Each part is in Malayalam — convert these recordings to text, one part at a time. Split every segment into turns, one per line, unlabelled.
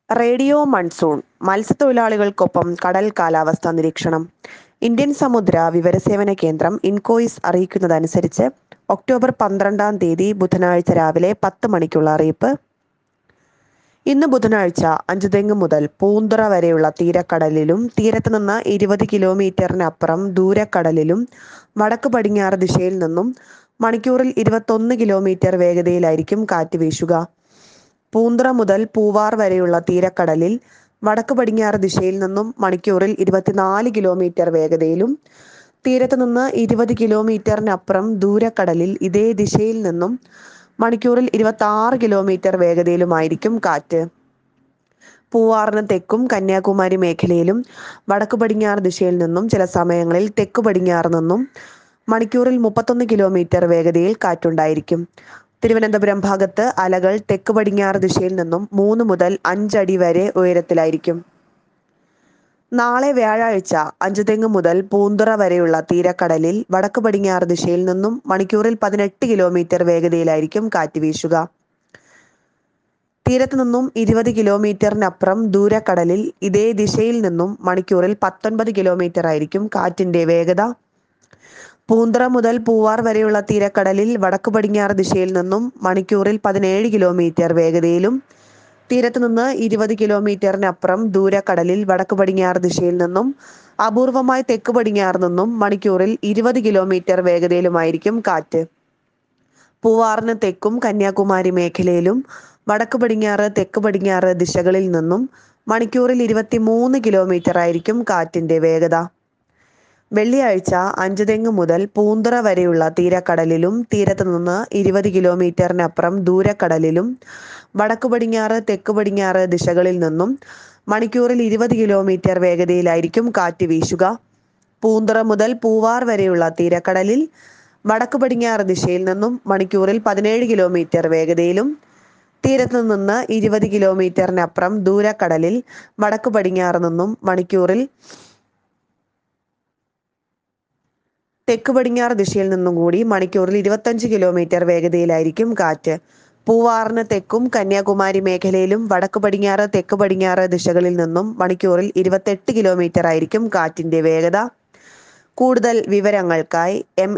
റേഡിയോ മൺസൂൺ മത്സ്യത്തൊഴിലാളികൾക്കൊപ്പം കടൽ കാലാവസ്ഥാ നിരീക്ഷണം. ഇന്ത്യൻ സമുദ്ര വിവരസേവന കേന്ദ്രം ഇൻകോയിസ് അറിയിക്കുന്നതനുസരിച്ച് ഒക്ടോബർ 12 ബുധനാഴ്ച രാവിലെ 10 മണിക്കുള്ള അറിയിപ്പ്. ഇന്ന് ബുധനാഴ്ച അഞ്ചുതെങ്ങ് മുതൽ പൂന്തുറ വരെയുള്ള തീരക്കടലിലും തീരത്ത് നിന്ന് 20 കിലോമീറ്ററിനപ്പുറം ദൂരക്കടലിലും വടക്ക് പടിഞ്ഞാറ് ദിശയിൽ നിന്നും മണിക്കൂറിൽ 21 കിലോമീറ്റർ വേഗതയിലായിരിക്കും കാറ്റ് വീശുക. പൂന്തുറ മുതൽ പൂവാർ വരെയുള്ള തീരക്കടലിൽ വടക്ക് പടിഞ്ഞാറ് ദിശയിൽ നിന്നും മണിക്കൂറിൽ 24 കിലോമീറ്റർ വേഗതയിലും തീരത്ത് നിന്ന് 20 കിലോമീറ്ററിനപ്പുറം ദൂരക്കടലിൽ ഇതേ ദിശയിൽ നിന്നും മണിക്കൂറിൽ 26 കിലോമീറ്റർ വേഗതയിലുമായിരിക്കും കാറ്റ്. പൂവാറിന് തെക്കും കന്യാകുമാരി മേഖലയിലും വടക്ക് പടിഞ്ഞാറ് ദിശയിൽ നിന്നും ചില സമയങ്ങളിൽ തെക്കു പടിഞ്ഞാറ് നിന്നും മണിക്കൂറിൽ 31 കിലോമീറ്റർ വേഗതയിൽ കാറ്റുണ്ടായിരിക്കും. തിരുവനന്തപുരം ഭാഗത്ത് അലകൾ തെക്ക് പടിഞ്ഞാറ് ദിശയിൽ നിന്നും 3 മുതൽ 5 അടി വരെ ഉയരത്തിലായിരിക്കും. നാളെ വ്യാഴാഴ്ച അഞ്ചുതെങ്ങ് മുതൽ പൂന്തുറ വരെയുള്ള തീരക്കടലിൽ വടക്ക് പടിഞ്ഞാറ് ദിശയിൽ നിന്നും മണിക്കൂറിൽ 18 കിലോമീറ്റർ വേഗതയിലായിരിക്കും കാറ്റ് വീശുക. തീരത്ത് നിന്നും 20 കിലോമീറ്ററിനപ്പുറം ദൂരക്കടലിൽ ഇതേ ദിശയിൽ നിന്നും മണിക്കൂറിൽ 19 കിലോമീറ്റർ ആയിരിക്കും കാറ്റിന്റെ വേഗത. പൂന്തുറ മുതൽ പൂവാർ വരെയുള്ള തീരക്കടലിൽ വടക്ക് പടിഞ്ഞാറ് ദിശയിൽ നിന്നും മണിക്കൂറിൽ 17 കിലോമീറ്റർ വേഗതയിലും തീരത്ത് നിന്ന് 20 കിലോമീറ്ററിനപ്പുറം ദൂരക്കടലിൽ വടക്ക് പടിഞ്ഞാറ് ദിശയിൽ നിന്നും അപൂർവമായി തെക്ക് പടിഞ്ഞാറ് നിന്നും മണിക്കൂറിൽ 20 കിലോമീറ്റർ വേഗതയിലുമായിരിക്കും കാറ്റ്. പൂവാറിന് തെക്കും കന്യാകുമാരി മേഖലയിലും വടക്ക് പടിഞ്ഞാറ് തെക്ക് പടിഞ്ഞാറ് ദിശകളിൽ നിന്നും മണിക്കൂറിൽ 23 കിലോമീറ്റർ ആയിരിക്കും കാറ്റിന്റെ വേഗത. വെള്ളിയാഴ്ച അഞ്ചുതെങ്ങ് മുതൽ പൂന്തുറ വരെയുള്ള തീരക്കടലിലും തീരത്ത് നിന്ന് 20 കിലോമീറ്ററിനപ്പുറം ദൂരക്കടലിലും വടക്ക് പടിഞ്ഞാറ് തെക്ക് പടിഞ്ഞാറ് ദിശകളിൽ നിന്നും മണിക്കൂറിൽ 20 കിലോമീറ്റർ വേഗതയിലായിരിക്കും കാറ്റ് വീശുക. പൂന്തുറ മുതൽ പൂവാർ വരെയുള്ള തീരക്കടലിൽ വടക്ക് പടിഞ്ഞാറ് ദിശയിൽ നിന്നും മണിക്കൂറിൽ 17 കിലോമീറ്റർ വേഗതയിലും തീരത്ത് നിന്ന് 20 കിലോമീറ്ററിനപ്പുറം ദൂരക്കടലിൽ വടക്ക് പടിഞ്ഞാറ് നിന്നും മണിക്കൂറിൽ തെക്ക് പടിഞ്ഞാറ് ദിശയിൽ നിന്നും കൂടി മണിക്കൂറിൽ 25 കിലോമീറ്റർ വേഗതയിലായിരിക്കും കാറ്റ്. പൂവാറിന് തെക്കും കന്യാകുമാരി മേഖലയിലും വടക്ക് പടിഞ്ഞാറ് തെക്ക് പടിഞ്ഞാറ് ദിശകളിൽ നിന്നും മണിക്കൂറിൽ 28 കിലോമീറ്റർ ആയിരിക്കും കാറ്റിന്റെ വേഗത. കൂടുതൽ വിവരങ്ങൾക്കായി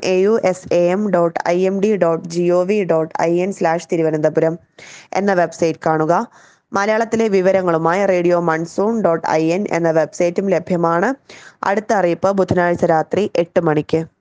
mausam.imd.gov.in/തിരുവനന്തപുരം എന്ന വെബ്സൈറ്റ് കാണുക. മലയാളത്തിലെ വിവരങ്ങളുമായി radio-monsoon.in എന്ന വെബ്സൈറ്റും ലഭ്യമാണ്. അടുത്ത അറിയിപ്പ് ബുധനാഴ്ച രാത്രി 8 മണിക്ക്.